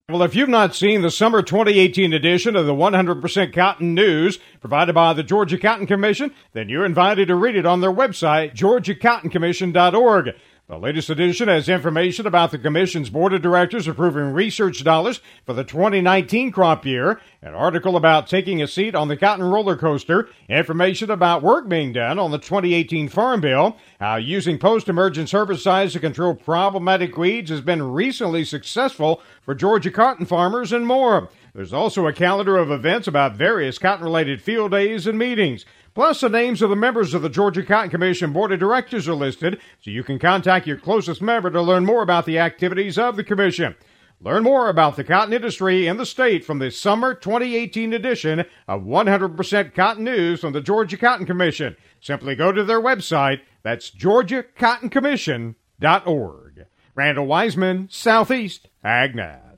Well, if you've not seen the summer 2018 edition of the 100% Cotton News provided by the Georgia Cotton Commission, then you're invited to read it on their website, georgiacottoncommission.org. The latest edition has information about the Commission's Board of Directors approving research dollars for the 2019 crop year, an article about taking a seat on the cotton roller coaster, information about work being done on the 2018 Farm Bill, how using post-emergence herbicides to control problematic weeds has been recently successful for Georgia cotton farmers, and more. There's also a calendar of events about various cotton-related field days and meetings. Plus, the names of the members of the Georgia Cotton Commission Board of Directors are listed, so you can contact your closest member to learn more about the activities of the Commission. Learn more about the cotton industry in the state from the summer 2018 edition of 100% Cotton News from the Georgia Cotton Commission. Simply go to their website. That's georgiacottoncommission.org. Randall Wiseman, Southeast Ag Now.